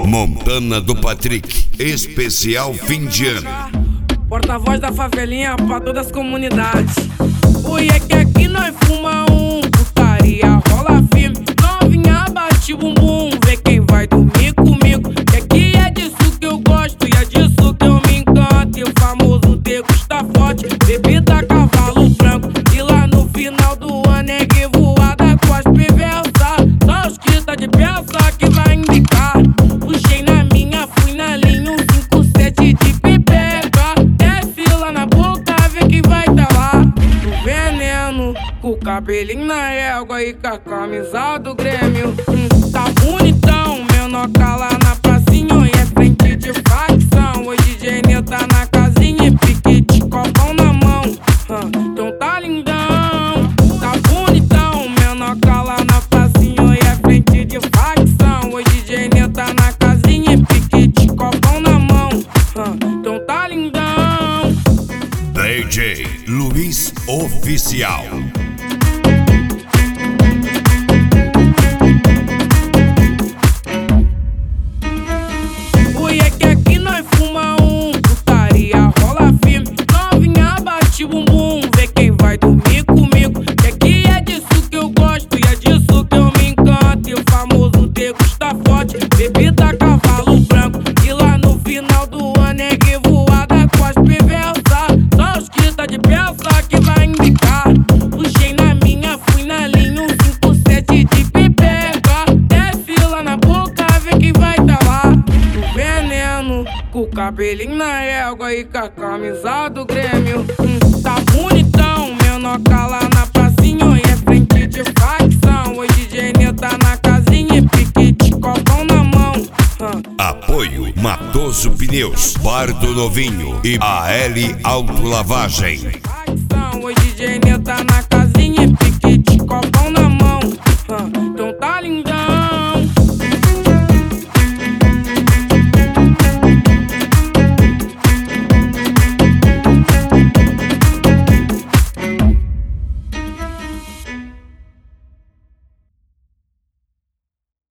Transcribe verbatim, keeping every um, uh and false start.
Montana do Patrick, especial fim de ano. Porta-voz da favelinha pra todas as comunidades. Oi, é que aqui nós fuma um, putaria rola firme. Novinha bate bumbum, vê quem vai dormir comigo. Que aqui é disso que eu gosto e é disso que eu me encanto. E o famoso degusta forte, bebida cavalo branco. E lá no final do ano é revoada com as perversas. Só os que tá de peça que vai indicar. Puxei na minha, fui na linha, um cinco sete de pipeca. Desce lá na boca, vê quem vai tá lá. O veneno, com o cabelinho na égua e com a camisa do Grêmio. Hum, tá bonitão, menor lá na pracinha e é frente de facção. Hoje D J Nil tá na casinha e piquete, copão na mão. Hum, então tá lindão, tá bonitão, menor lá na pracinha e é frente de facção. Hoje D J Nil tá na casinha e piquete, copão na mão. Hum, então tá lindão. D J Luiz Oficial. Oi, é que aqui nós fuma um, putaria rola firme. Novinha bate bumbum, vê quem vai dormir comigo. Que aqui é disso que eu gosto e é disso que eu me encanto. E o famoso degusta forte, bebida cavalo branco. E lá no final do ano é revoada com as perversas. Só os que tá de peça que vai indicar. Puxei na minha, fui na linha, um cinco sete de pipeca. Desce lá na boca, vê quem vai tá lá. O veneno, com o cabelinho na égua e com a camisa do Grêmio. Hum, tá bonitão, menor lá na pracinha e é frente de facção. Hoje D J Nil tá na casinha e piquete, copão na mão. Hum. Apoio Matoso Pneus, Bar do Novinho e A L Autolavagem. Hoje D J Nil tá na casinha e piquete, copão na mão. Hum, então tá lindão.